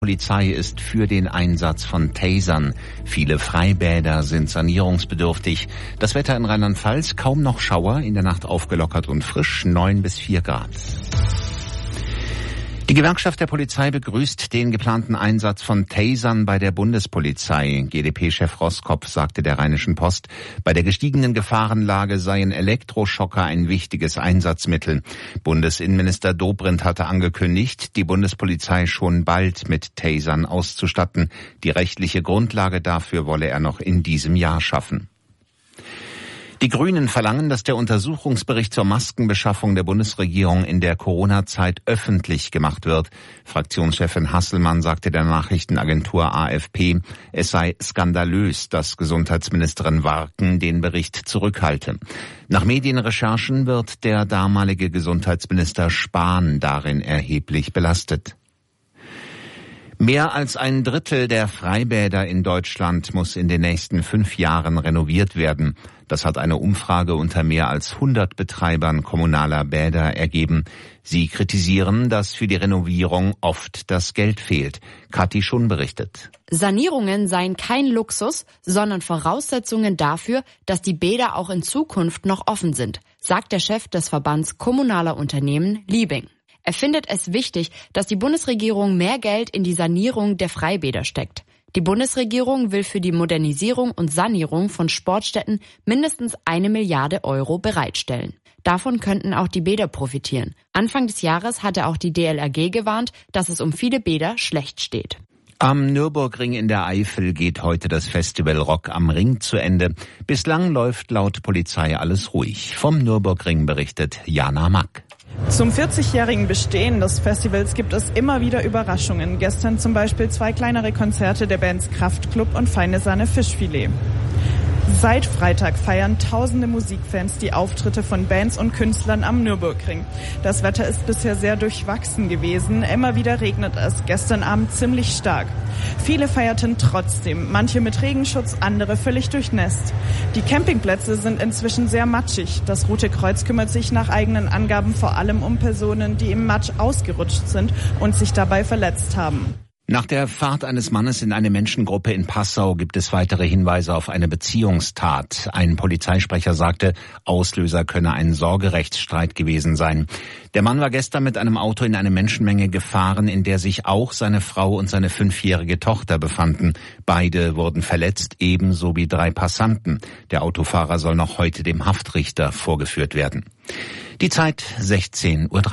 Polizei ist für den Einsatz von Tasern. Viele Freibäder sind sanierungsbedürftig. Das Wetter in Rheinland-Pfalz, kaum noch Schauer, in der Nacht aufgelockert und frisch, 9 bis 4 Grad. Die Gewerkschaft der Polizei begrüßt den geplanten Einsatz von Tasern bei der Bundespolizei. GdP-Chef Roskopf sagte der Rheinischen Post, bei der gestiegenen Gefahrenlage seien Elektroschocker ein wichtiges Einsatzmittel. Bundesinnenminister Dobrindt hatte angekündigt, die Bundespolizei schon bald mit Tasern auszustatten. Die rechtliche Grundlage dafür wolle er noch in diesem Jahr schaffen. Die Grünen verlangen, dass der Untersuchungsbericht zur Maskenbeschaffung der Bundesregierung in der Corona-Zeit öffentlich gemacht wird. Fraktionschefin Hasselmann sagte der Nachrichtenagentur AFP, es sei skandalös, dass Gesundheitsministerin Warken den Bericht zurückhalte. Nach Medienrecherchen wird der damalige Gesundheitsminister Spahn darin erheblich belastet. Mehr als ein Drittel der Freibäder in Deutschland muss in den nächsten 5 Jahren renoviert werden. Das hat eine Umfrage unter mehr als 100 Betreibern kommunaler Bäder ergeben. Sie kritisieren, dass für die Renovierung oft das Geld fehlt. Kathi Schun berichtet. Sanierungen seien kein Luxus, sondern Voraussetzungen dafür, dass die Bäder auch in Zukunft noch offen sind, sagt der Chef des Verbands kommunaler Unternehmen Liebing. Er findet es wichtig, dass die Bundesregierung mehr Geld in die Sanierung der Freibäder steckt. Die Bundesregierung will für die Modernisierung und Sanierung von Sportstätten mindestens 1 Milliarde Euro bereitstellen. Davon könnten auch die Bäder profitieren. Anfang des Jahres hatte auch die DLRG gewarnt, dass es um viele Bäder schlecht steht. Am Nürburgring in der Eifel geht heute das Festival Rock am Ring zu Ende. Bislang läuft laut Polizei alles ruhig. Vom Nürburgring berichtet Jana Mack. Zum 40-jährigen Bestehen des Festivals gibt es immer wieder Überraschungen. Gestern zum Beispiel 2 kleinere Konzerte der Bands Kraftklub und Feine Sahne Fischfilet. Seit Freitag feiern tausende Musikfans die Auftritte von Bands und Künstlern am Nürburgring. Das Wetter ist bisher sehr durchwachsen gewesen. Immer wieder regnet es, gestern Abend ziemlich stark. Viele feierten trotzdem, manche mit Regenschutz, andere völlig durchnässt. Die Campingplätze sind inzwischen sehr matschig. Das Rote Kreuz kümmert sich nach eigenen Angaben vor allem um Personen, die im Matsch ausgerutscht sind und sich dabei verletzt haben. Nach der Fahrt eines Mannes in eine Menschengruppe in Passau gibt es weitere Hinweise auf eine Beziehungstat. Ein Polizeisprecher sagte, Auslöser könne ein Sorgerechtsstreit gewesen sein. Der Mann war gestern mit einem Auto in eine Menschenmenge gefahren, in der sich auch seine Frau und seine 5-jährige Tochter befanden. Beide wurden verletzt, ebenso wie 3 Passanten. Der Autofahrer soll noch heute dem Haftrichter vorgeführt werden. Die Zeit 16:03 Uhr.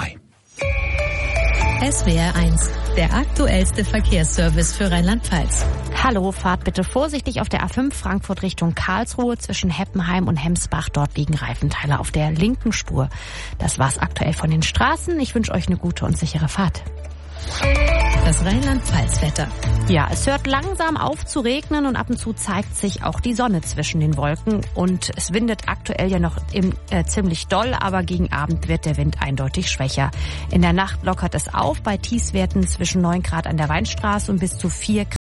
SWR 1, der aktuellste Verkehrsservice für Rheinland-Pfalz. Hallo, fahrt bitte vorsichtig auf der A5 Frankfurt Richtung Karlsruhe zwischen Heppenheim und Hemsbach. Dort liegen Reifenteile auf der linken Spur. Das war's aktuell von den Straßen. Ich wünsche euch eine gute und sichere Fahrt. Das Rheinland-Pfalz-Wetter. Ja, es hört langsam auf zu regnen und ab und zu zeigt sich auch die Sonne zwischen den Wolken. Und es windet aktuell ja noch ziemlich doll, aber gegen Abend wird der Wind eindeutig schwächer. In der Nacht lockert es auf bei Tiefstwerten zwischen 9 Grad an der Weinstraße und bis zu 4 Grad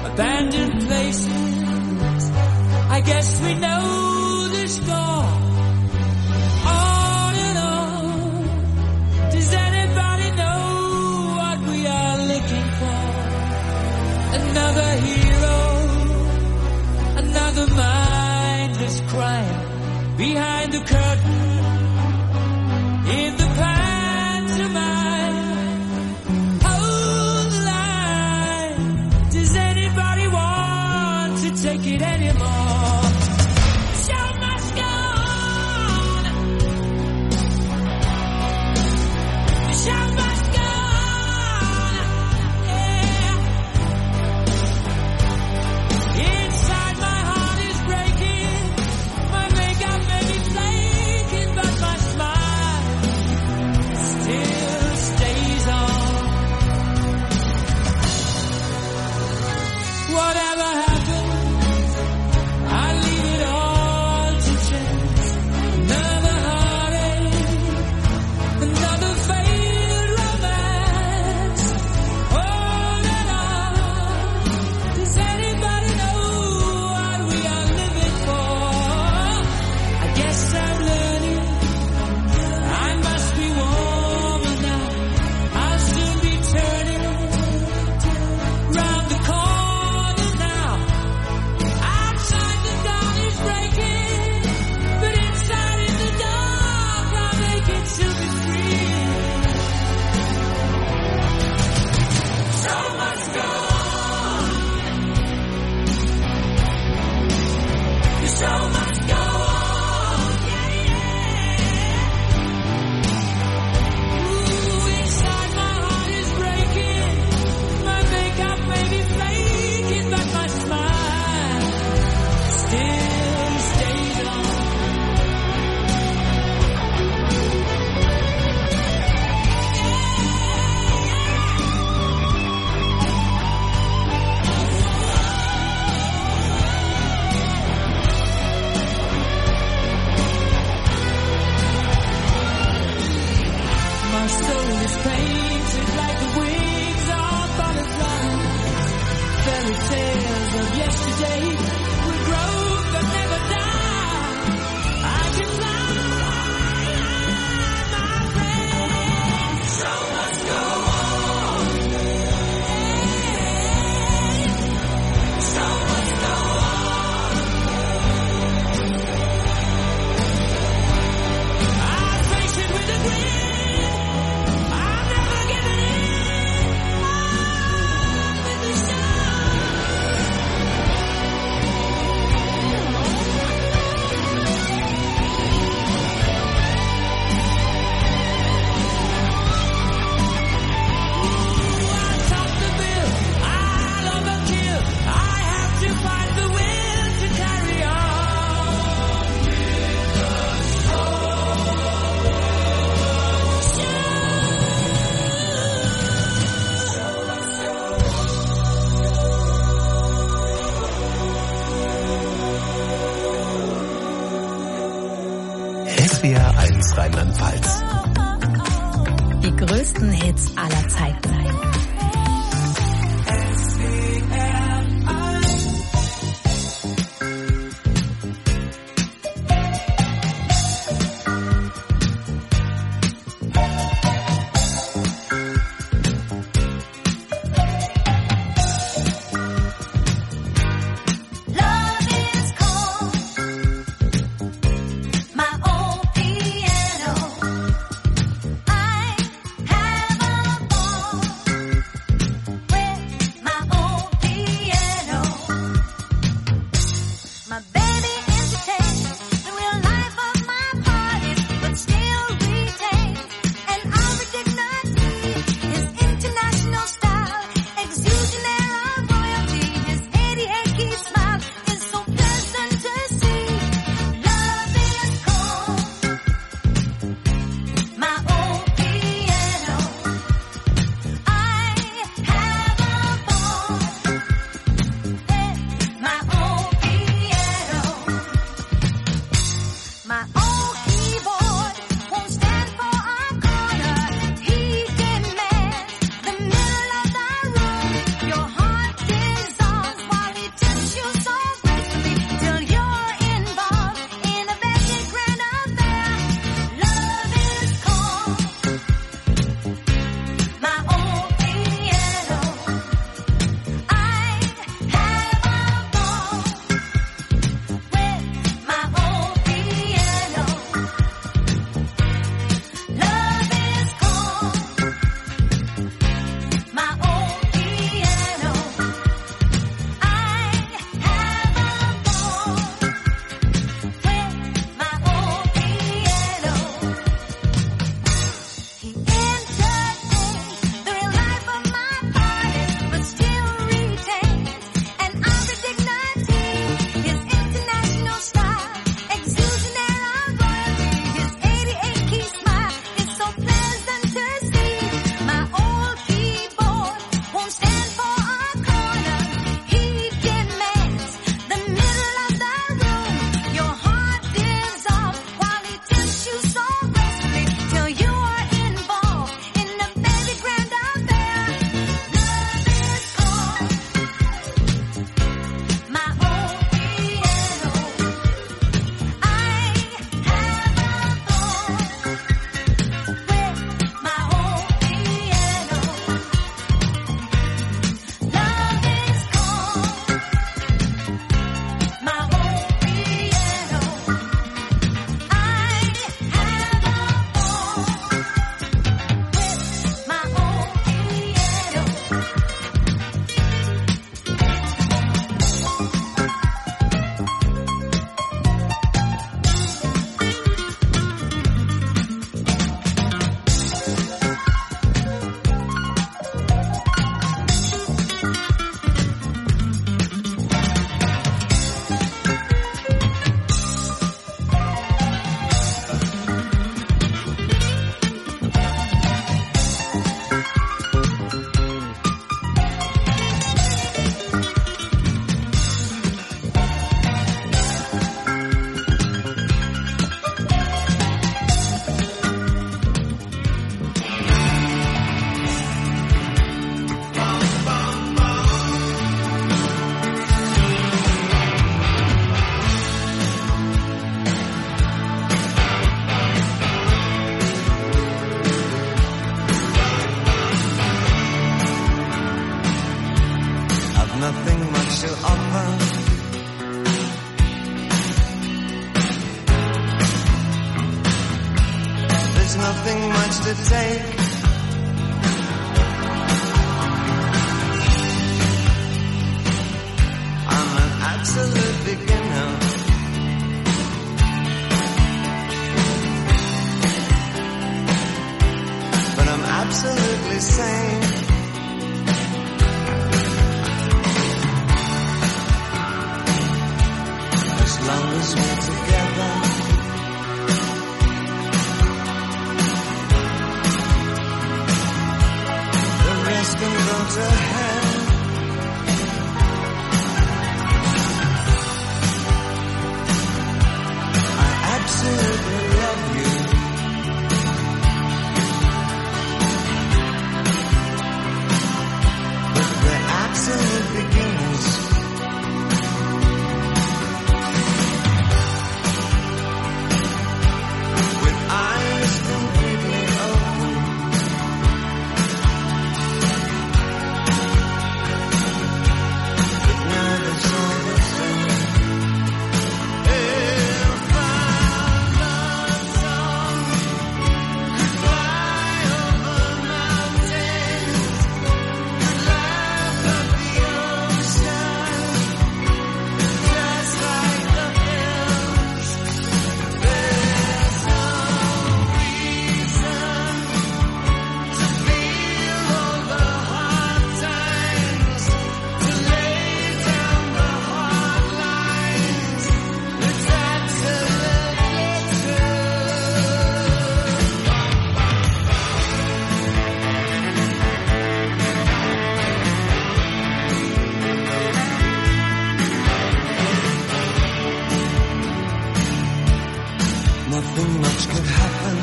abandoned places. I guess we know the score. On and on. Does anybody know what we are looking for? Another hero, another mindless crime behind the curtain in the pantomime. Hold the line. Does anybody want to take it anymore? Show must go on. The show must go on. Yeah. Inside my heart is breaking. My makeup may be flaking, but my smile still stays on. Whatever happens, I leave it all to chance. Another heartache, another failed romance. On and on. Does anybody know what we are living for? I guess I'm learning. I must be warmer now. I'll soon be turning round the corner now. Outside the dawn is breaking, but inside in the dark I'll make it to be free. So much go on. So much go on. Ooh, inside my heart is breaking. My makeup may be flaking, but my smile still stays on. My soul is painted like the wings of butterflies. Fairy tales of yesterday will grow but never die. I can fly, my friend. So much go on. So much go on. I face it with a grin. I'm never giving in. I'm in the sun. I'll top the bill. I'll overkill. I have to find the will to carry on. SWR 1 Rheinland-Pfalz. Die größten Hits aller Zeiten. Love is cold, my old piano. I have a ball. nothing much to offer. There's nothing much to take. I'm an absolute beginner. But I'm absolutely sane. As long as we're together. The rest can go to hell. I absolutely love you. But we're absolute beginners. With eyes completely open. With nervous overtone. If our love song could fly over mountains, could laugh at the ocean, just like the hills. There's no reason to feel all the hard times, to lay down the hard lines. It's absolutely true. Nothing much could happen.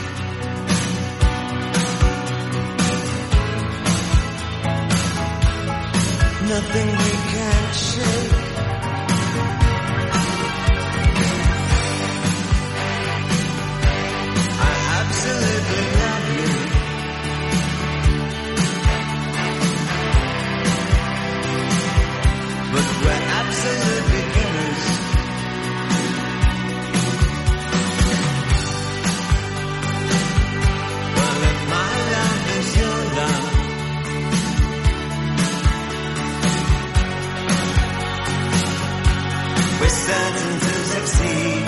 Nothing we can't shake. I absolutely love you. But we're absolute beginners. Well, if my love is your love, we're certain to succeed.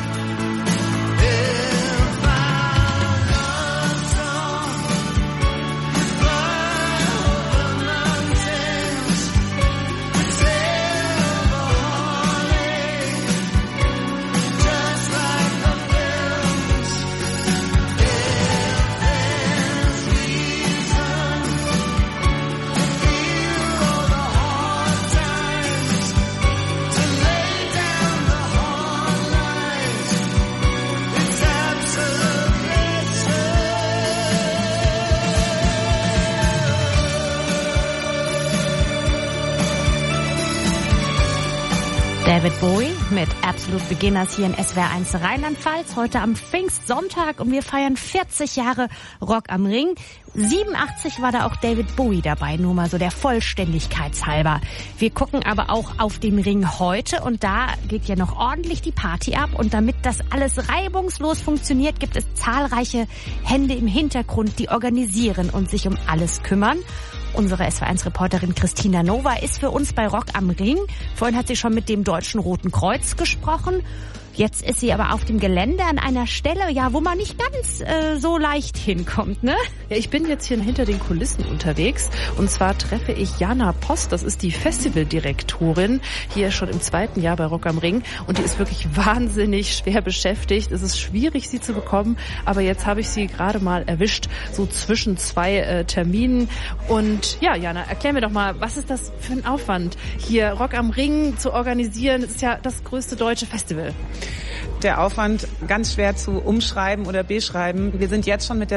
If our love song could fly over mountains, could sail over heartache, just like the films. If there's reason to feel all the hard times, to lay down the hard lines, it's absolutely true. David Bowie mit Absolute Beginners hier in SWR1 Rheinland-Pfalz. Heute am Pfingstsonntag und wir feiern 40 Jahre Rock am Ring. 87 war da auch David Bowie dabei, nur mal so der Vollständigkeitshalber. Wir gucken aber auch auf den Ring heute und da geht ja noch ordentlich die Party ab. Und damit das alles reibungslos funktioniert, gibt es zahlreiche Hände im Hintergrund, die organisieren und sich um alles kümmern. Unsere SWR1-Reporterin Christina Nova ist für uns bei Rock am Ring. Vorhin hat sie schon mit dem Deutschen Roten Kreuz gesprochen. Jetzt ist sie aber auf dem Gelände an einer Stelle, ja, wo man nicht ganz so leicht hinkommt, ne? Ja, ich bin jetzt hier hinter den Kulissen unterwegs und zwar treffe ich Jana Post, das ist die Festivaldirektorin, hier schon im 2. Jahr bei Rock am Ring und die ist wirklich wahnsinnig schwer beschäftigt. Es ist schwierig, sie zu bekommen, aber jetzt habe ich sie gerade mal erwischt, so zwischen 2 Terminen. Und ja, Jana, erklär mir doch mal, was ist das für ein Aufwand, hier Rock am Ring zu organisieren? Das ist ja das größte deutsche Festival. der Aufwand ganz schwer zu umschreiben oder beschreiben. Wir sind jetzt schon mit der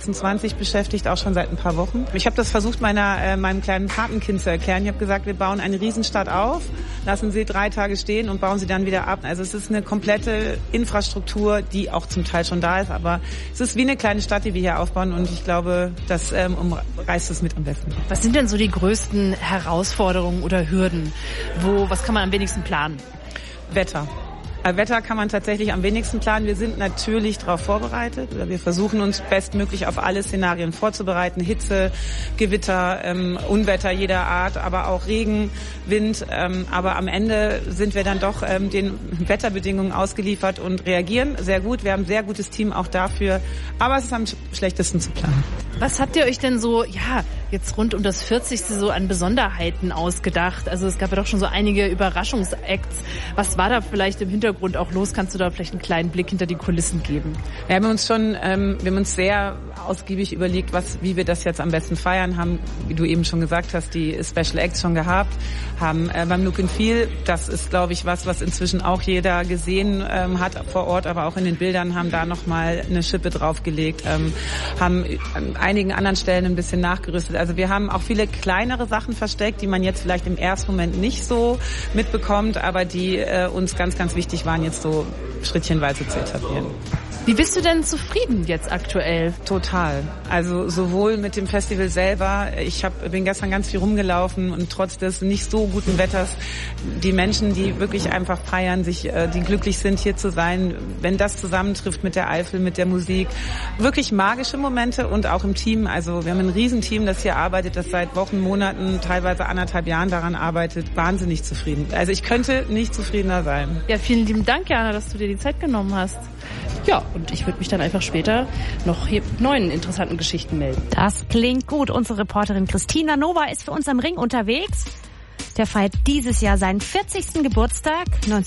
26 beschäftigt, auch schon seit ein paar Wochen. Ich habe das versucht, meinem kleinen Patenkind zu erklären. Ich habe gesagt, wir bauen eine Riesenstadt auf, lassen sie 3 Tage stehen und bauen sie dann wieder ab. Also es ist eine komplette Infrastruktur, die auch zum Teil schon da ist, aber es ist wie eine kleine Stadt, die wir hier aufbauen und ich glaube, das umreißt es mit am besten. Was sind denn so die größten Herausforderungen oder Hürden? Was kann man am wenigsten planen? Wetter. Wetter kann man tatsächlich am wenigsten planen. Wir sind natürlich darauf vorbereitet oder wir versuchen uns bestmöglich auf alle Szenarien vorzubereiten. Hitze, Gewitter, Unwetter jeder Art, aber auch Regen, Wind. Aber am Ende sind wir dann doch den Wetterbedingungen ausgeliefert und reagieren sehr gut. Wir haben ein sehr gutes Team auch dafür. Aber es ist am schlechtesten zu planen. Was habt ihr euch denn so, jetzt rund um das 40. so an Besonderheiten ausgedacht? Also es gab ja doch schon so einige Überraschungsacts. Was war da vielleicht im Hintergrund auch los? Kannst du da vielleicht einen kleinen Blick hinter die Kulissen geben? Ja, wir haben uns sehr ausgiebig überlegt, wie wir das jetzt am besten feiern. Haben, wie du eben schon gesagt hast, die Special Acts schon gehabt. Haben beim Look and Feel, das ist, glaube ich, was inzwischen auch jeder gesehen hat vor Ort, aber auch in den Bildern, haben da nochmal eine Schippe draufgelegt. Haben an einigen anderen Stellen ein bisschen nachgerüstet. Also wir haben auch viele kleinere Sachen versteckt, die man jetzt vielleicht im ersten Moment nicht so mitbekommt, aber die uns ganz, ganz wichtig waren, jetzt so schrittchenweise zu etablieren. Wie bist du denn zufrieden jetzt aktuell? Total. Also sowohl mit dem Festival selber, bin gestern ganz viel rumgelaufen und trotz des nicht so guten Wetters, die Menschen, die wirklich einfach feiern, die glücklich sind, hier zu sein, wenn das zusammentrifft mit der Eifel, mit der Musik, wirklich magische Momente und auch im Team. Also wir haben ein Riesenteam, das hier arbeitet, das seit Wochen, Monaten, teilweise 1,5 Jahren daran arbeitet. Wahnsinnig zufrieden. Also ich könnte nicht zufriedener sein. Ja, vielen lieben Dank, Jana, dass du dir die Zeit genommen hast. Ja, und ich würde mich dann einfach später noch hier mit neuen interessanten Geschichten melden. Das klingt gut. Unsere Reporterin Christina Nova ist für uns am Ring unterwegs. Der feiert dieses Jahr seinen 40. Geburtstag.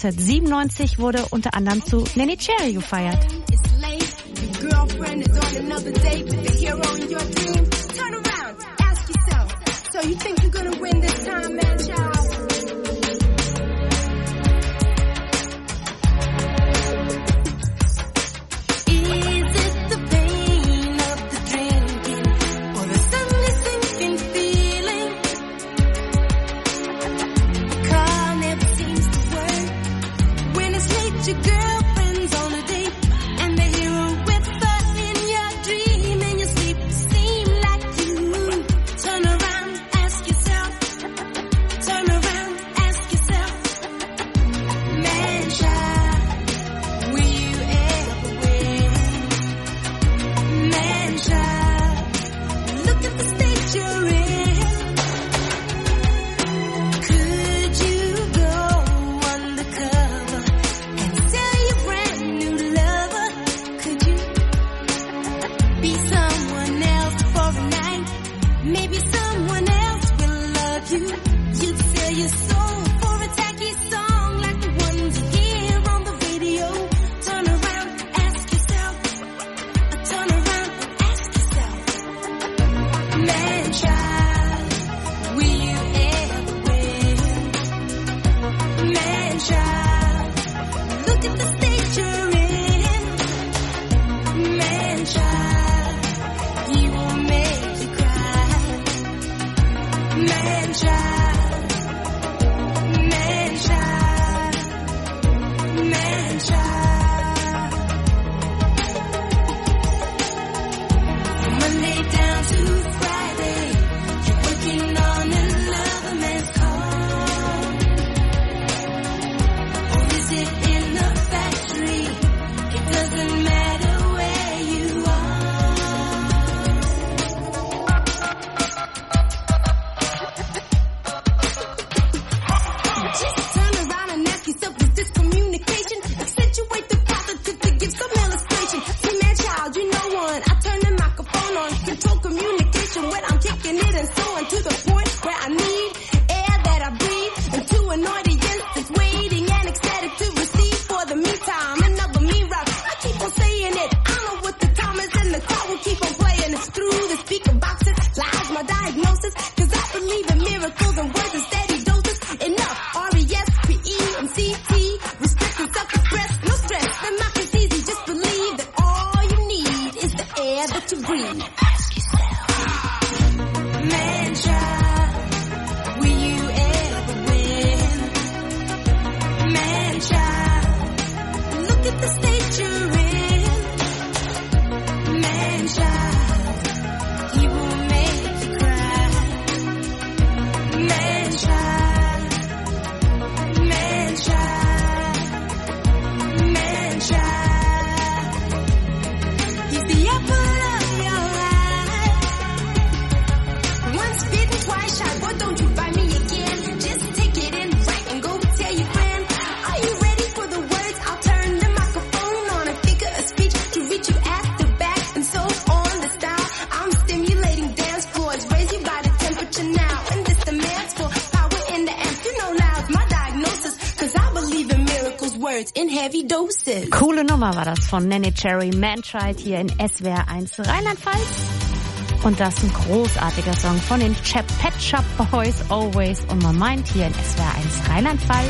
1997 wurde unter anderem zu Nenny Cherry gefeiert. Your girlfriend's on a date, and the hero with her in your dream, in your sleep seem like you. Turn around, ask yourself. Turn around, ask yourself. Man, child, will you ever win? Man, child, look at the state you're in. Could you go undercover? Maybe someone else will love you. You'd sell your soul for a tacky song like the ones you hear on the radio. Turn around, ask yourself. Turn around, ask yourself. Man, child, will you ever win? Man, child, look at the state you're in. Man, child, he will make you cry. Man, child, words in heavy doses. Coole Nummer war das von Nanny Cherry, Man-Child hier in SWR 1 Rheinland-Pfalz. Und das ist ein großartiger Song von den Pet Shop Boys, Always on My Mind hier in SWR 1 Rheinland-Pfalz.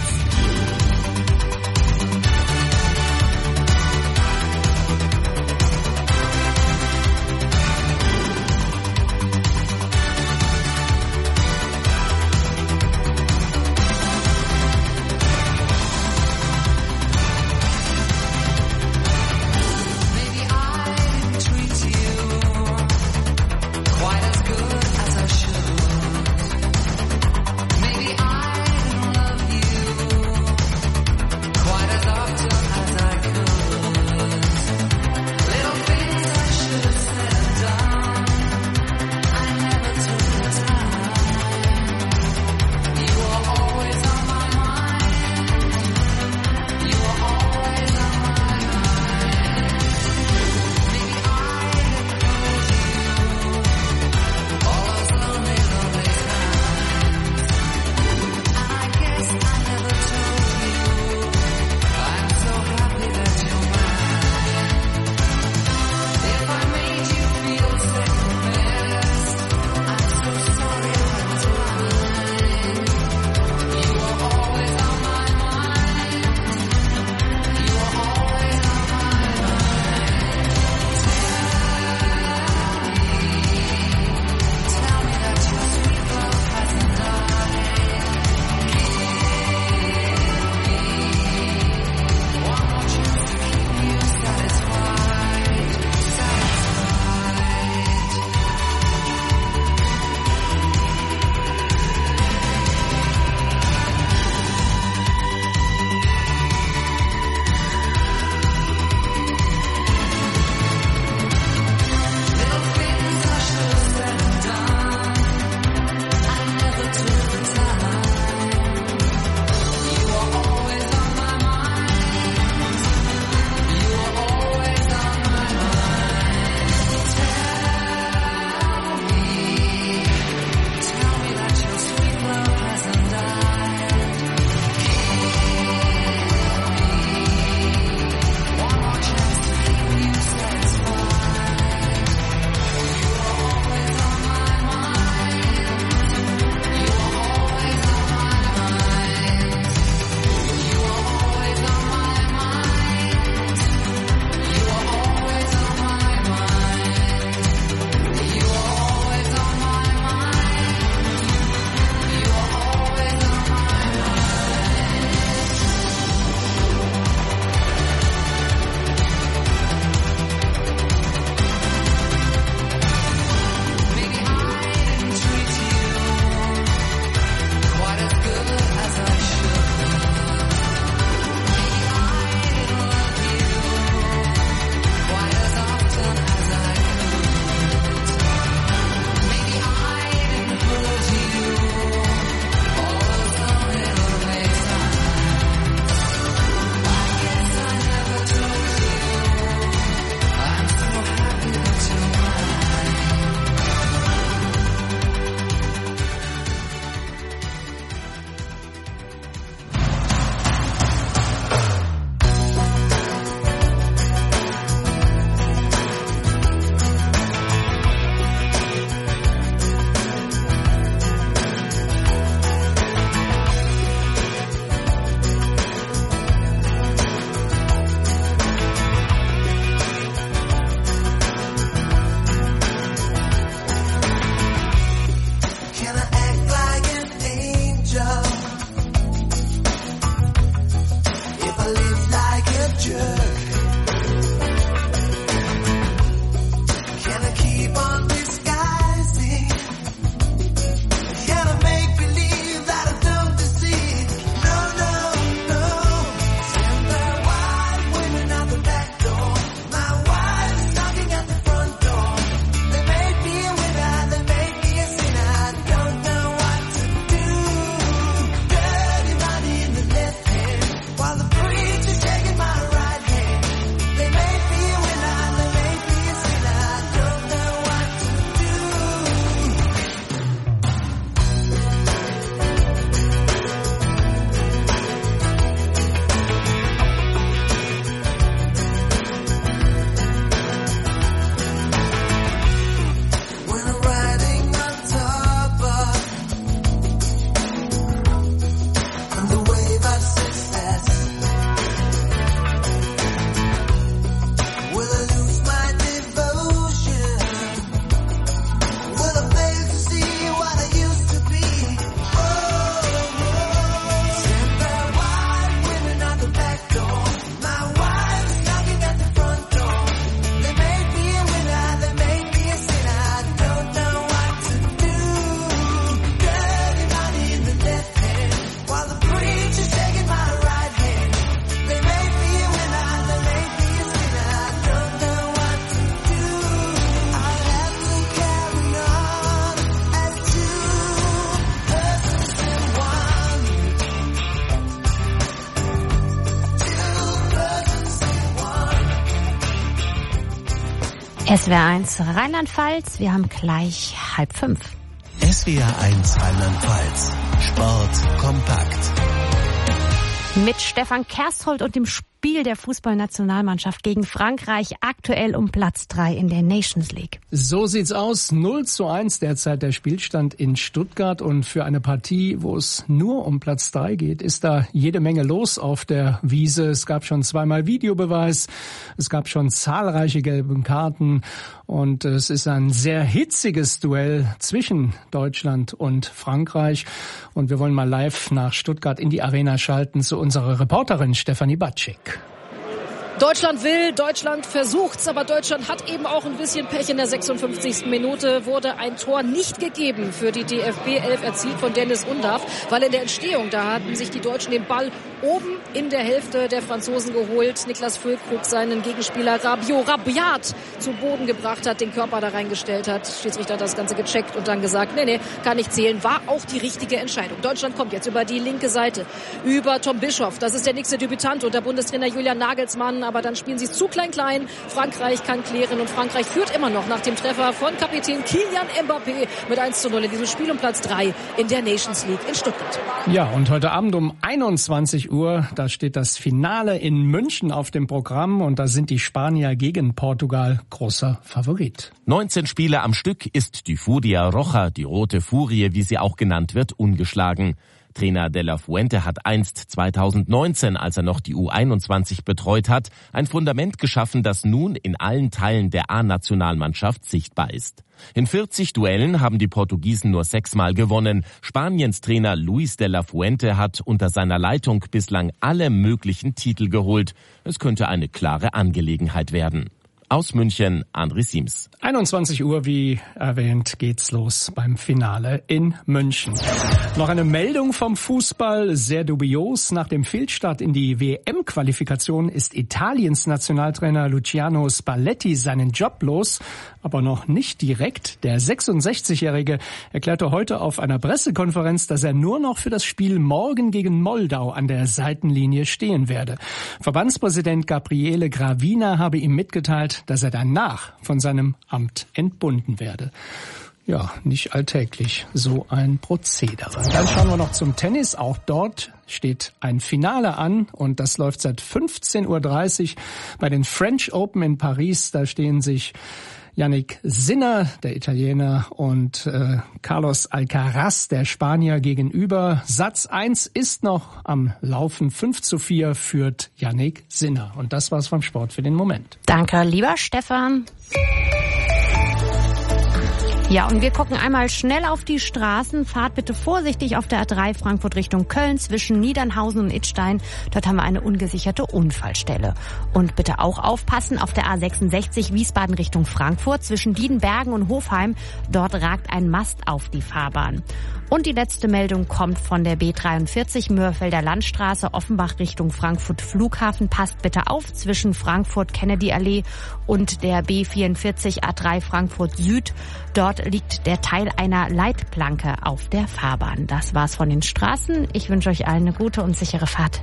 SWR1 Rheinland-Pfalz, wir haben gleich 4:30. SWR1 Rheinland-Pfalz. Sport kompakt. Mit Stefan Kershold und dem Spiel der Fußballnationalmannschaft gegen Frankreich, aktuell um Platz 3 in der Nations League. So sieht's aus. 0:1 derzeit der Spielstand in Stuttgart. Und für eine Partie, wo es nur um Platz 3 geht, ist da jede Menge los auf der Wiese. Es gab schon zweimal Videobeweis. Es gab schon zahlreiche gelbe Karten. Und es ist ein sehr hitziges Duell zwischen Deutschland und Frankreich. Und wir wollen mal live nach Stuttgart in die Arena schalten zu unserer Reporterin Stefanie Batschik. Deutschland will, Deutschland versucht's, aber Deutschland hat eben auch ein bisschen Pech. In der 56. Minute wurde ein Tor nicht gegeben für die DFB 11 erzielt von Dennis Undav, weil in der Entstehung, da hatten sich die Deutschen den Ball oben in der Hälfte der Franzosen geholt. Niklas Füllkrug seinen Gegenspieler Rabiat zu Boden gebracht hat, den Körper da reingestellt hat. Schiedsrichter hat das Ganze gecheckt und dann gesagt, nee, kann nicht zählen. War auch die richtige Entscheidung. Deutschland kommt jetzt über die linke Seite, über Tom Bischoff. Das ist der nächste Debütant unter Bundestrainer Julian Nagelsmann. Aber dann spielen sie es zu klein. Frankreich kann klären und Frankreich führt immer noch nach dem Treffer von Kapitän Kylian Mbappé mit 1:0 in diesem Spiel um Platz 3 in der Nations League in Stuttgart. Ja, und heute Abend um 21 Uhr, da steht das Finale in München auf dem Programm und da sind die Spanier gegen Portugal großer Favorit. 19 Spiele am Stück ist die Furia Roja, die rote Furie, wie sie auch genannt wird, ungeschlagen. Trainer De La Fuente hat einst 2019, als er noch die U21 betreut hat, ein Fundament geschaffen, das nun in allen Teilen der A-Nationalmannschaft sichtbar ist. In 40 Duellen haben die Portugiesen nur 6-mal gewonnen. Spaniens Trainer Luis de la Fuente hat unter seiner Leitung bislang alle möglichen Titel geholt. Es könnte eine klare Angelegenheit werden. Aus München, André Siems. 21 Uhr, wie erwähnt, geht's los beim Finale in München. Noch eine Meldung vom Fußball, sehr dubios. Nach dem Fehlstart in die WM-Qualifikation ist Italiens Nationaltrainer Luciano Spalletti seinen Job los, aber noch nicht direkt. Der 66-Jährige erklärte heute auf einer Pressekonferenz, dass er nur noch für das Spiel morgen gegen Moldau an der Seitenlinie stehen werde. Verbandspräsident Gabriele Gravina habe ihm mitgeteilt, dass er danach von seinem Amt entbunden werde. Ja, nicht alltäglich, so ein Prozedere. Dann schauen wir noch zum Tennis. Auch dort steht ein Finale an und das läuft seit 15:30 Uhr bei den French Open in Paris. Da stehen sich Jannik Sinner, der Italiener, und Carlos Alcaraz, der Spanier, gegenüber. Satz 1 ist noch am Laufen. 5:4 führt Jannik Sinner. Und das war's vom Sport für den Moment. Danke, lieber Stefan. Ja, und wir gucken einmal schnell auf die Straßen. Fahrt bitte vorsichtig auf der A3 Frankfurt Richtung Köln zwischen Niedernhausen und Idstein. Dort haben wir eine ungesicherte Unfallstelle. Und bitte auch aufpassen auf der A66 Wiesbaden Richtung Frankfurt zwischen Diedenbergen und Hofheim. Dort ragt ein Mast auf die Fahrbahn. Und die letzte Meldung kommt von der B43 Mörfelder Landstraße Offenbach Richtung Frankfurt Flughafen. Passt bitte auf zwischen Frankfurt Kennedy Allee und der B44 A3 Frankfurt Süd. Dort liegt der Teil einer Leitplanke auf der Fahrbahn. Das war's von den Straßen. Ich wünsche euch allen eine gute und sichere Fahrt.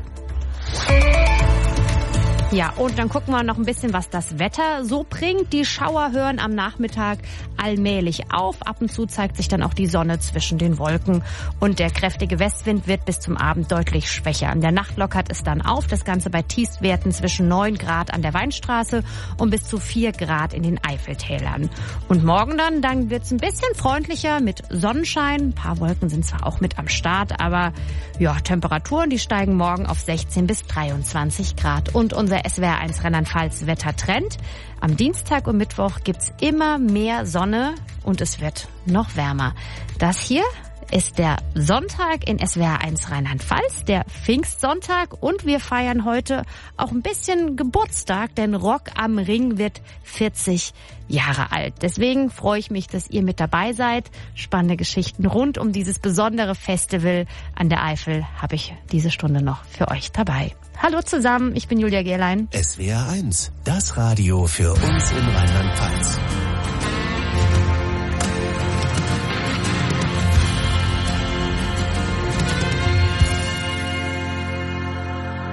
Ja, und dann gucken wir noch ein bisschen, was das Wetter so bringt. Die Schauer hören am Nachmittag allmählich auf. Ab und zu zeigt sich dann auch die Sonne zwischen den Wolken. Und der kräftige Westwind wird bis zum Abend deutlich schwächer. In der Nacht lockert es dann auf. Das Ganze bei Tiefstwerten zwischen 9 Grad an der Weinstraße und bis zu 4 Grad in den Eifeltälern. Und morgen dann wird's ein bisschen freundlicher mit Sonnenschein. Ein paar Wolken sind zwar auch mit am Start, aber ja, Temperaturen, die steigen morgen auf 16 bis 23 Grad. Und unser SWR1 Rheinland-Pfalz Wettertrend. Am Dienstag und Mittwoch gibt's immer mehr Sonne und es wird noch wärmer. Das hier ist der Sonntag in SWR1 Rheinland-Pfalz, der Pfingstsonntag, und wir feiern heute auch ein bisschen Geburtstag, denn Rock am Ring wird 40 Jahre alt. Deswegen freue ich mich, dass ihr mit dabei seid. Spannende Geschichten rund um dieses besondere Festival an der Eifel habe ich diese Stunde noch für euch dabei. Hallo zusammen, ich bin Julia Gerlein. SWR1, das Radio für uns in Rheinland-Pfalz.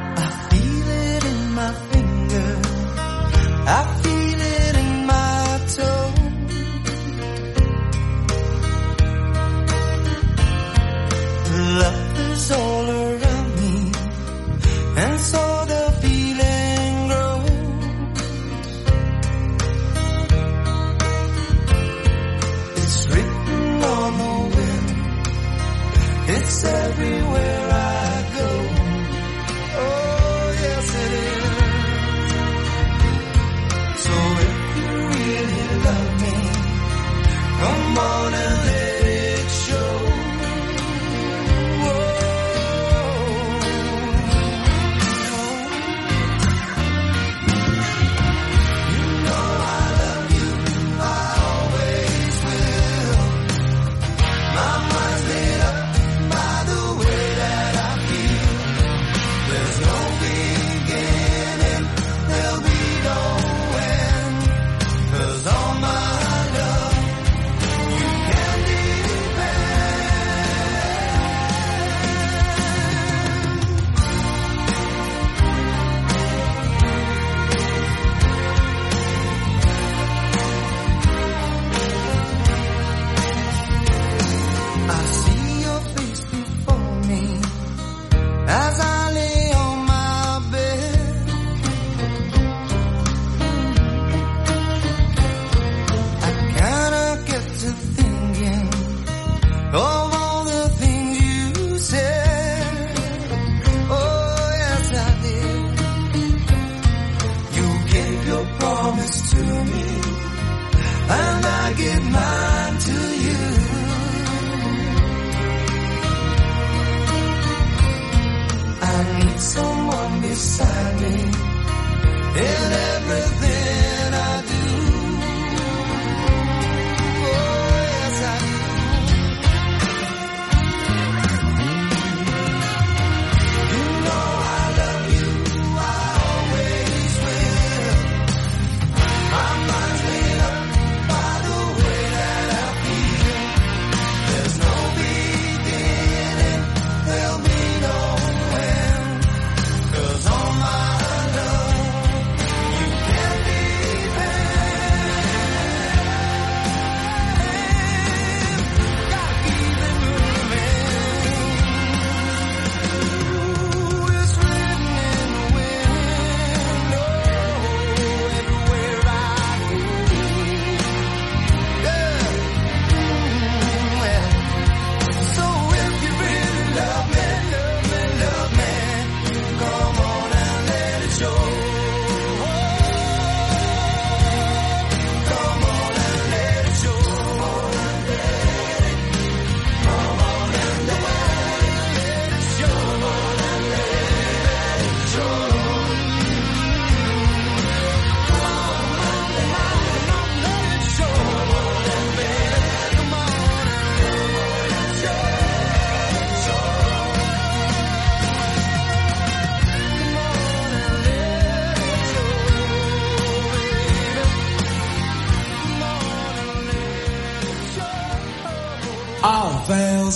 I feel it in my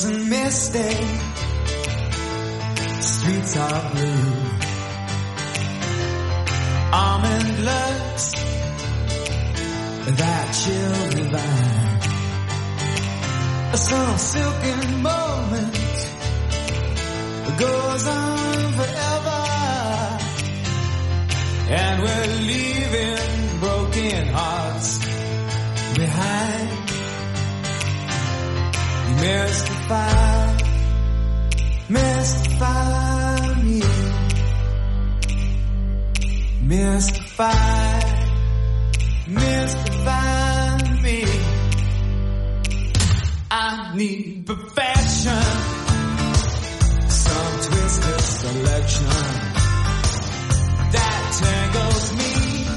roads and misty, streets are blue. Almond looks, that chill divine, some silken moment goes on forever, and we're leaving broken hearts behind. Mystify, mystify me, mystify, mystify me. I need perfection, some twisted selection that tangles me.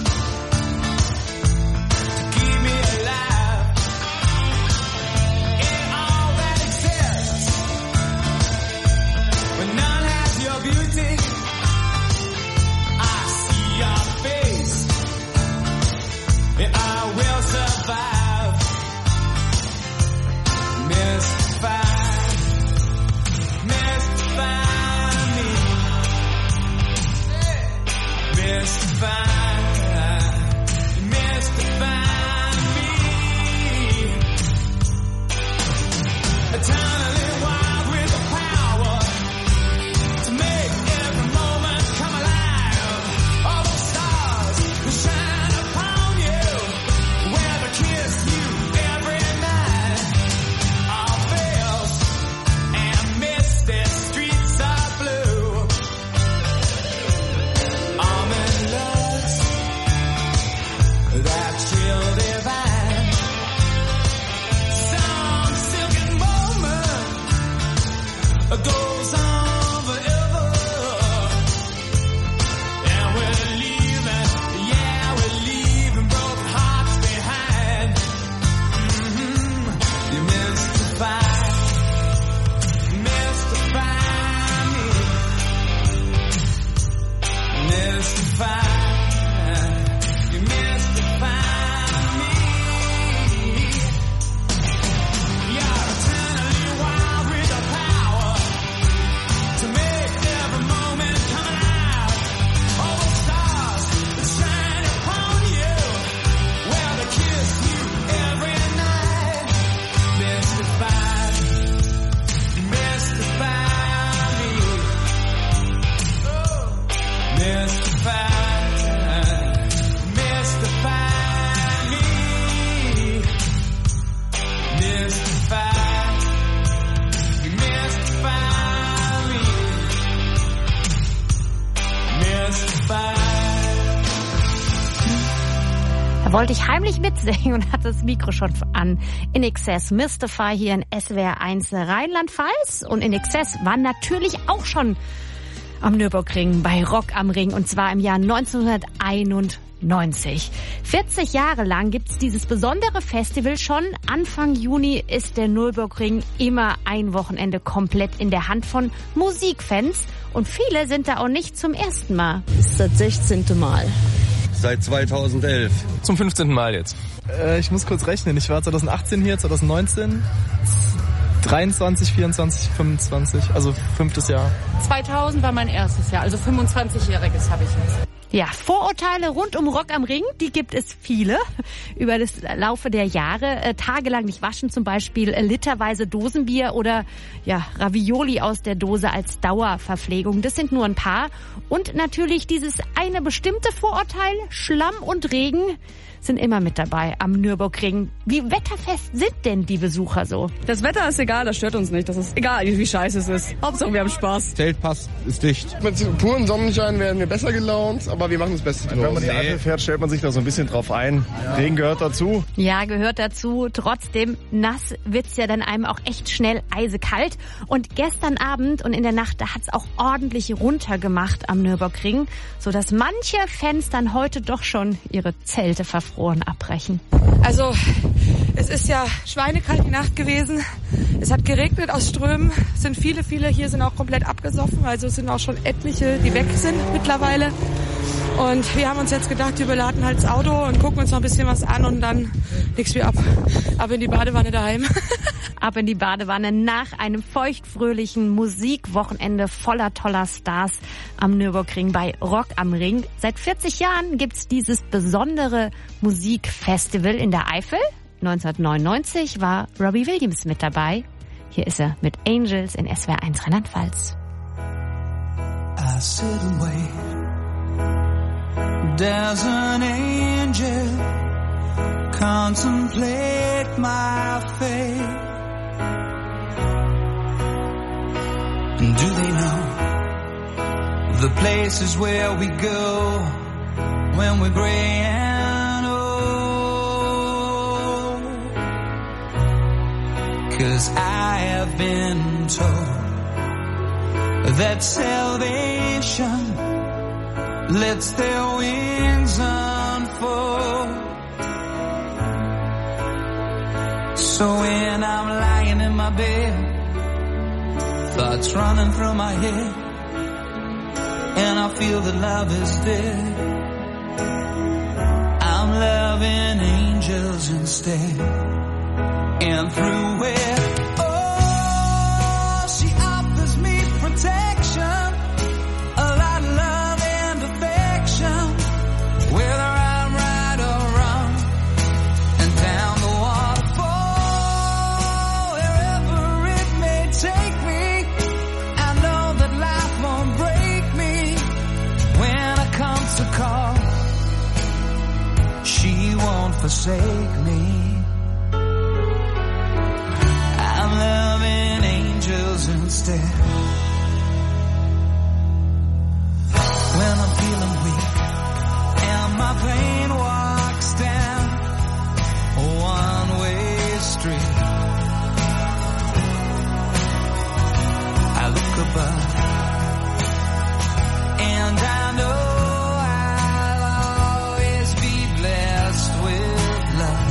Wollte ich heimlich mitsingen und hatte das Mikro schon an. INXS Mystify hier in SWR 1 Rheinland-Pfalz. Und INXS waren natürlich auch schon am Nürburgring bei Rock am Ring, und zwar im Jahr 1991. 40 Jahre lang gibt's dieses besondere Festival schon. Anfang Juni ist der Nürburgring immer ein Wochenende komplett in der Hand von Musikfans. Und viele sind da auch nicht zum ersten Mal. Das ist das 16. Mal. Seit 2011. Zum 15. Mal jetzt. Ich muss kurz rechnen. Ich war 2018 hier, 2019, 23, 24, 25, also 5. Jahr. 2000 war mein erstes Jahr, also 25-jähriges habe ich jetzt. Ja, Vorurteile rund um Rock am Ring, die gibt es viele über das Laufe der Jahre. Tagelang nicht waschen, zum Beispiel literweise Dosenbier oder ja, Ravioli aus der Dose als Dauerverpflegung. Das sind nur ein paar. Und natürlich dieses eine bestimmte Vorurteil, Schlamm und Regen sind immer mit dabei am Nürburgring. Wie wetterfest sind denn die Besucher so? Das Wetter ist egal, das stört uns nicht. Das ist egal, wie scheiße es ist. Hauptsache wir haben Spaß. Zeltpass ist dicht. Mit purem Sonnenschein werden wir besser gelaunt, aber wir machen das Beste draus. Wenn man die Eifel fährt, stellt man sich da so ein bisschen drauf ein. Ja. Regen gehört dazu. Ja, gehört dazu. Trotzdem, nass wird's ja dann einem auch echt schnell eisekalt. Und gestern Abend und in der Nacht, da hat's auch ordentlich runtergemacht am Nürburgring, sodass manche Fans dann heute doch schon ihre Zelte verfroren abbrechen. Also, es ist ja schweinekalt die Nacht gewesen. Es hat geregnet aus Strömen. Es sind viele hier sind auch komplett abgesoffen. Also es sind auch schon etliche, die weg sind mittlerweile. Und wir haben uns jetzt gedacht, wir beladen halt das Auto und gucken uns noch ein bisschen was an und dann legst wir ab in die Badewanne daheim. Ab in die Badewanne nach einem feuchtfröhlichen Musikwochenende voller toller Stars am Nürburgring bei Rock am Ring. Seit 40 Jahren gibt's dieses besondere Musikfestival in der Eifel. 1999 war Robbie Williams mit dabei. Hier ist er mit Angels in SWR 1 Rheinland-Pfalz. I sit and wait. There's an angel, contemplate my fate. Do they know the places where we go when we're gray and old? 'Cause I have been told that salvation lets their wings unfold. So when I'm lying in my bed, thoughts running through my head, and I feel that love is dead, I'm loving angels instead. And through it, oh, she offers me protection, a lot of love and affection, whether I'm right or wrong, and down the waterfall, wherever it may take me, I know that life won't break me. When I come to call, she won't forsake me. I'm loving angels instead. When I'm feeling weak and my pain walks down a one-way street, I look above and I know I'll always be blessed with love.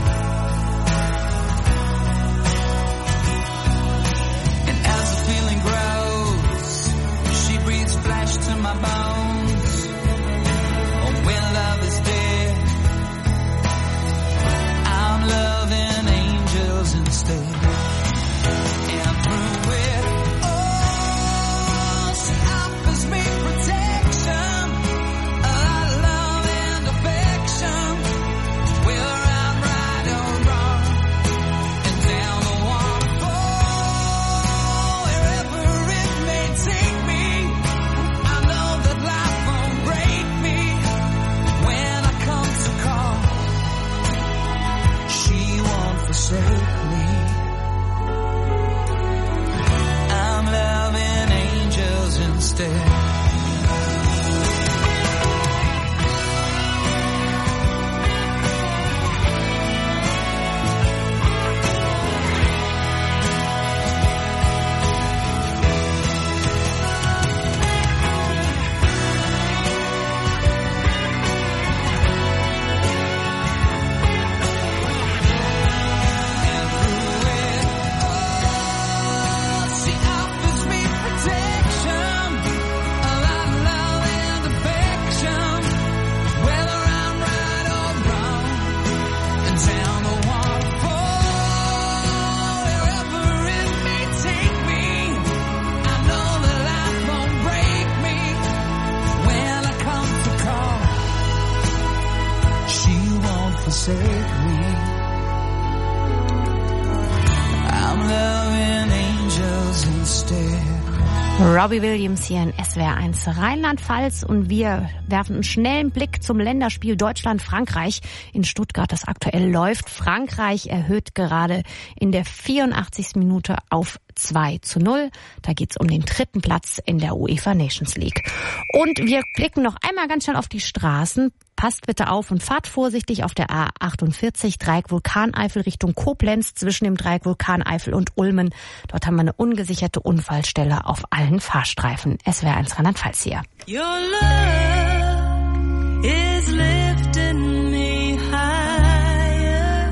And as the feeling grows, she breathes flesh to my bones. When love is dead, I'm loving angels instead. And through it, oh, she offers me protection, a lot of love and affection, whether I'm right or wrong, and down the waterfall, wherever it may take me, I know that life won't break me. When I come to call, she won't forsake me. I'm loving angels instead. She offers me protection, a lot of love and affection, whether I'm right or wrong, and down the waterfall, wherever it may take me, I know that life won't break me. When I come to call, she won't forsake me. I'm loving angels instead. Robbie Williams hier in SWR 1 Rheinland-Pfalz und wir werfen einen schnellen Blick zum Länderspiel Deutschland-Frankreich in Stuttgart, das aktuell läuft. Frankreich erhöht gerade in der 84. Minute auf 2:0. Da geht's um den 3. Platz in der UEFA Nations League. Und wir blicken noch einmal ganz schnell auf die Straßen. Passt bitte auf und fahrt vorsichtig auf der A48 Dreieck Vulkaneifel Richtung Koblenz zwischen dem Dreieck Vulkaneifel und Ulmen. Dort haben wir eine ungesicherte Unfallstelle auf allen Fahrstreifen. SWR 1 Rheinland-Pfalz hier. Your love is lifting me higher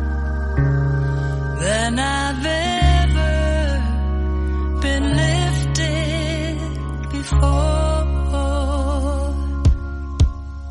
than I've ever been lifted before.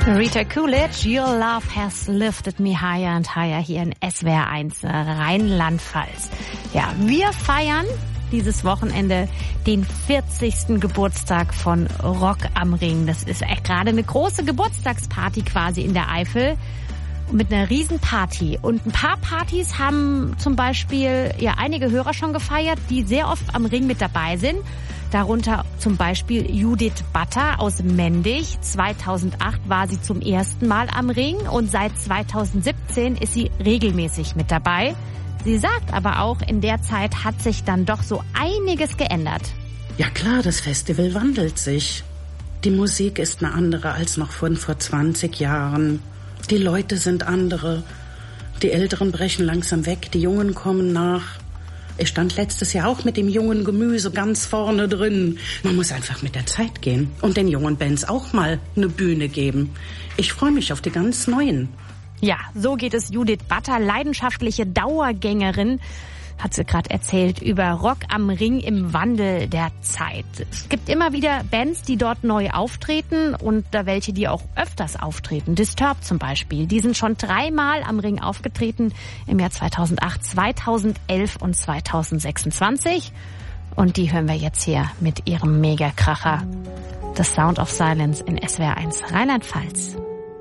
Rita Coolidge, Your Love Has Lifted Me Higher and Higher hier in SWR 1 Rheinland-Pfalz. Ja, wir feiern dieses Wochenende den 40. Geburtstag von Rock am Ring. Das ist gerade eine große Geburtstagsparty quasi in der Eifel mit einer Riesenparty. Und ein paar Partys haben zum Beispiel einige Hörer schon gefeiert, die sehr oft am Ring mit dabei sind. Darunter zum Beispiel Judith Batter aus Mendig. 2008 war sie zum ersten Mal am Ring und seit 2017 ist sie regelmäßig mit dabei. Sie sagt aber auch, in der Zeit hat sich dann doch so einiges geändert. Ja klar, das Festival wandelt sich. Die Musik ist eine andere als noch vor 20 Jahren. Die Leute sind andere. Die Älteren brechen langsam weg, die Jungen kommen nach. Ich stand letztes Jahr auch mit dem jungen Gemüse ganz vorne drin. Man muss einfach mit der Zeit gehen und den jungen Bands auch mal eine Bühne geben. Ich freue mich auf die ganz Neuen. Ja, so geht es Judith Batter, leidenschaftliche Dauergängerin, hat sie gerade erzählt, über Rock am Ring im Wandel der Zeit. Es gibt immer wieder Bands, die dort neu auftreten und da welche, die auch öfters auftreten. Disturbed zum Beispiel, die sind schon 3-mal am Ring aufgetreten im Jahr 2008, 2011 und 2026. Und die hören wir jetzt hier mit ihrem Megakracher. The Sound of Silence in SWR 1 Rheinland-Pfalz.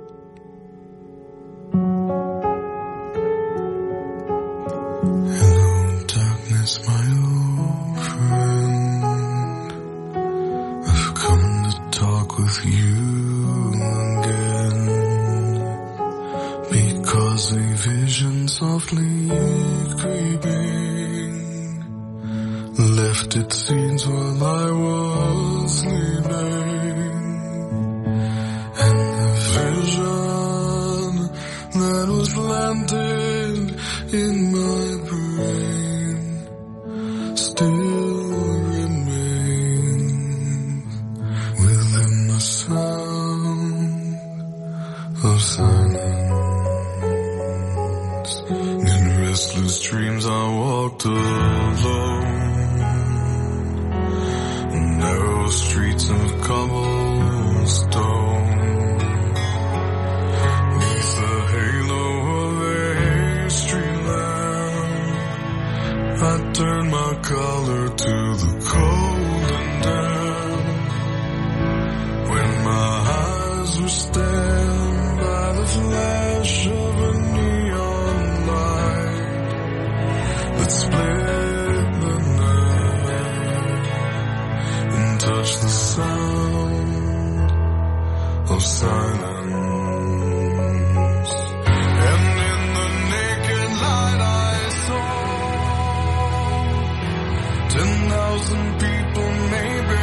Darkness, my old friend, I've come to talk with you again, because a vision softly creeping left its scenes while I was sleeping, and the vision that was planted in my brain still remains within the sound of silence. In restless dreams I walked alone, narrow streets of cobblestone, neath the halo of a street lamp. I turned my collar to the cold and damp, when my eyes were stabbed by the flash of a neon light that split the night and touched the sound of silence. And in the naked light I saw 10,000 people, maybe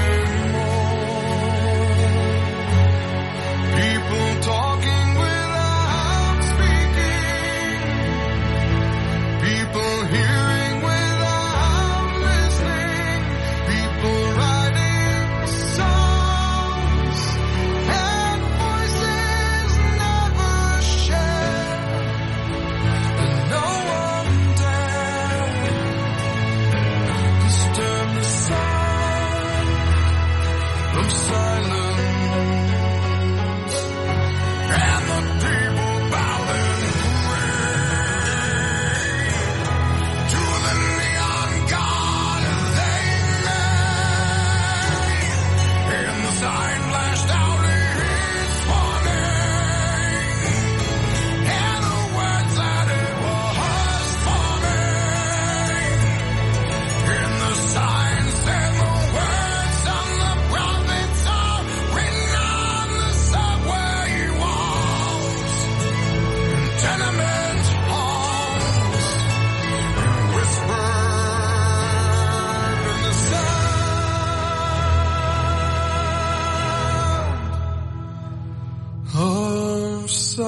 more. People talking without speaking. People hearing without listening. People writing songs and voices never shared. And no one dared disturb the sound of silence. And the people bowed and prayed to the neon god they made. And the sign flashed out its warning, and the words that it was forming. And the sign said the words on the prophets are written on the subway walls, in tenement halls, and whispered in the sound of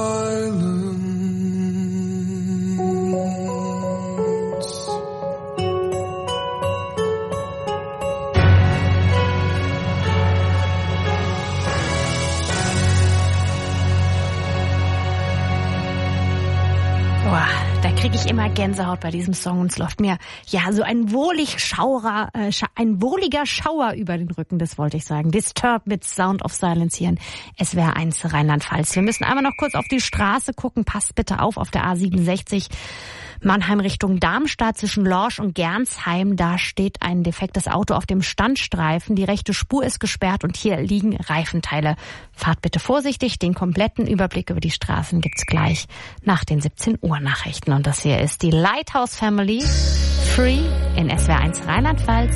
silence. Boah, Da kriege ich immer Gänsehaut bei diesem Song und es läuft mir ja so ein wohliger Schauer über den Rücken, das wollte ich sagen. Disturbed mit Sound of Silence hier in SWR 1 Rheinland-Pfalz. Wir müssen einmal noch kurz auf die Straße gucken. Passt bitte auf der A67 Mannheim Richtung Darmstadt zwischen Lorsch und Gernsheim. Da steht ein defektes Auto auf dem Standstreifen. Die rechte Spur ist gesperrt und hier liegen Reifenteile. Fahrt bitte vorsichtig. Den kompletten Überblick über die Straßen gibt's gleich nach den 17 Uhr Nachrichten. Und das hier ist die Lighthouse Family Free in SWR 1 Rheinland-Pfalz.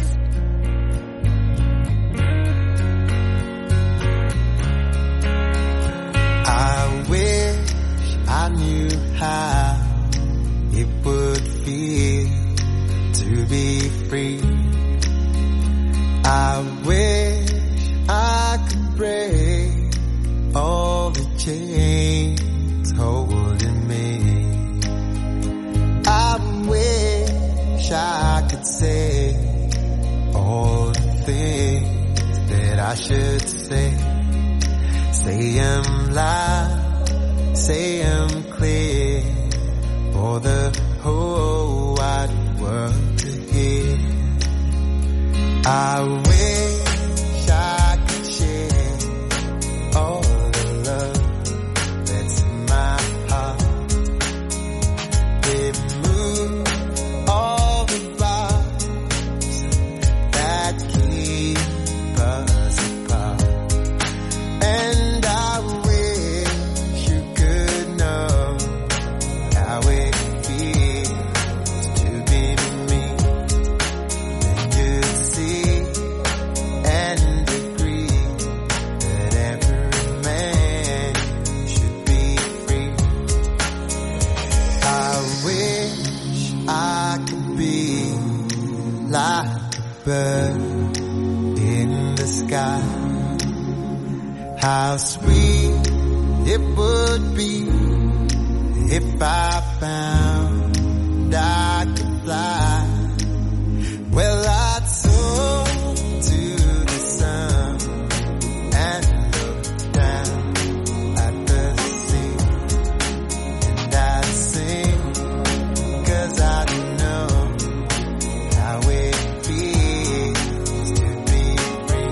I wish I knew how it would feel to be free. I wish I could break all the chains holding me. I wish I could say all the things that I should say. Say 'em loud, say 'em clear, for the whole wide world to hear. I wish I could share all the love that's in my heart. Remove all the bars that keep us apart. And I wish you could know how it feels to be me. Then you'd see and agree that every man should be free. I wish I could be like a bird in the sky. How sweet it would be if I found I could fly. Well, I'd soar to the sun and look down at the sea. And I'd sing 'cause I know how it feels to be free.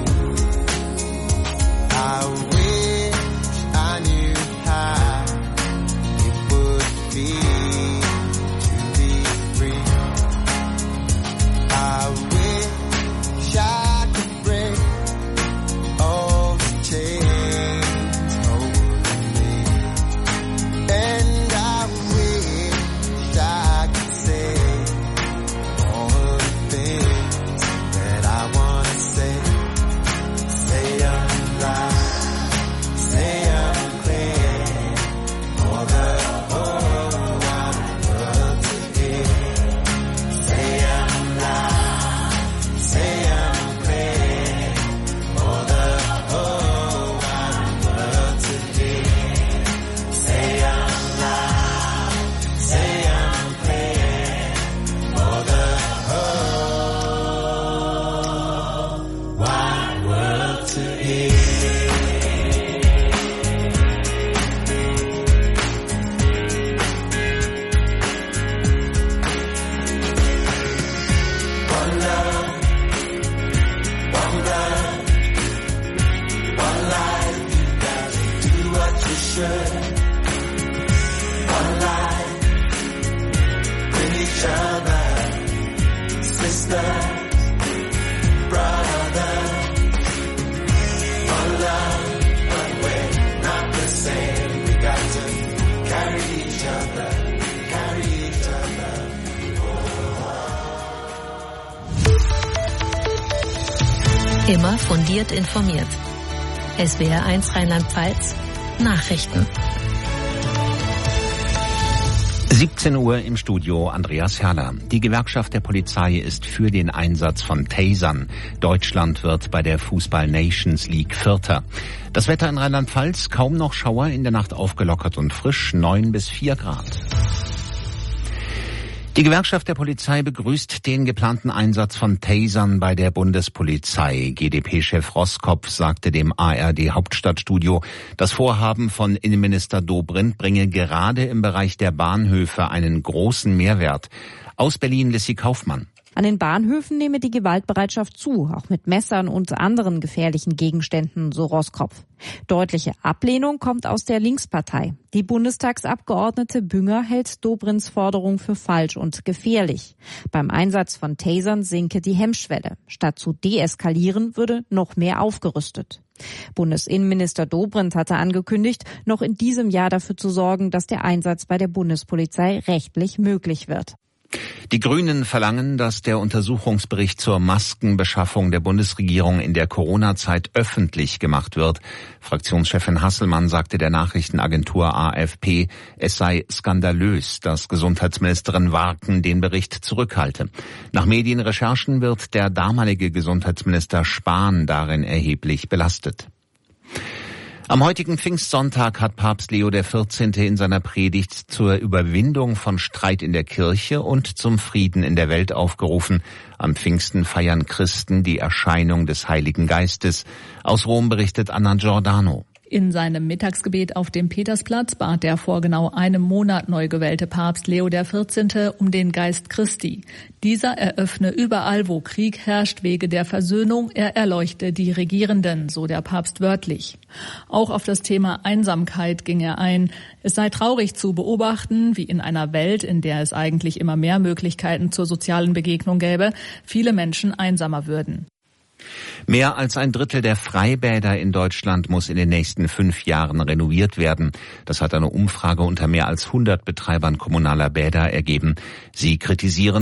I wish I knew how it would feel to be free. I wish I could break all the chains holding me. And I wish I could say all the things that I want to say. Say 'em loud, say 'em clear, for the whole wide world to hear. Say 'em loud, say 'em clear, for the whole wide world to hear. Say 'em loud, say 'em clear, for the whole wide world to hear. One love, one blood, one life. You gotta do what you should. One life, bring each other, sisters, brothers. One love, one way, not the same. We got to carry each other, carry each other. Immer fundiert informiert. SWR 1 Rheinland-Pfalz Nachrichten. 17 Uhr im Studio Andreas Herrler. Die Gewerkschaft der Polizei ist für den Einsatz von Tasern. Deutschland wird bei der Fußball Nations League Vierter. Das Wetter in Rheinland-Pfalz, kaum noch Schauer, in der Nacht aufgelockert und frisch, 9 bis 4 Grad. Die Gewerkschaft der Polizei begrüßt den geplanten Einsatz von Tasern bei der Bundespolizei. GdP-Chef Roskopf sagte dem ARD-Hauptstadtstudio, das Vorhaben von Innenminister Dobrindt bringe gerade im Bereich der Bahnhöfe einen großen Mehrwert. Aus Berlin Lissy Kaufmann. An den Bahnhöfen nehme die Gewaltbereitschaft zu, auch mit Messern und anderen gefährlichen Gegenständen, so Roskopf. Deutliche Ablehnung kommt aus der Linkspartei. Die Bundestagsabgeordnete Bünger hält Dobrindts Forderung für falsch und gefährlich. Beim Einsatz von Tasern sinke die Hemmschwelle. Statt zu deeskalieren, würde noch mehr aufgerüstet. Bundesinnenminister Dobrindt hatte angekündigt, noch in diesem Jahr dafür zu sorgen, dass der Einsatz bei der Bundespolizei rechtlich möglich wird. Die Grünen verlangen, dass der Untersuchungsbericht zur Maskenbeschaffung der Bundesregierung in der Corona-Zeit öffentlich gemacht wird. Fraktionschefin Hasselmann sagte der Nachrichtenagentur AFP, es sei skandalös, dass Gesundheitsministerin Warken den Bericht zurückhalte. Nach Medienrecherchen wird der damalige Gesundheitsminister Spahn darin erheblich belastet. Am heutigen Pfingstsonntag hat Papst Leo XIV. In seiner Predigt zur Überwindung von Streit in der Kirche und zum Frieden in der Welt aufgerufen. Am Pfingsten feiern Christen die Erscheinung des Heiligen Geistes. Aus Rom berichtet Anna Giordano. In seinem Mittagsgebet auf dem Petersplatz bat der vor genau einem Monat neu gewählte Papst Leo XIV. Um den Geist Christi. Dieser eröffne überall, wo Krieg herrscht, Wege der Versöhnung. Er erleuchte die Regierenden, so der Papst wörtlich. Auch auf das Thema Einsamkeit ging er ein. Es sei traurig zu beobachten, wie in einer Welt, in der es eigentlich immer mehr Möglichkeiten zur sozialen Begegnung gäbe, viele Menschen einsamer würden. Mehr als ein Drittel der Freibäder in Deutschland muss in den nächsten 5 Jahren renoviert werden. Das hat eine Umfrage unter mehr als 100 Betreibern kommunaler Bäder ergeben. Sie kritisieren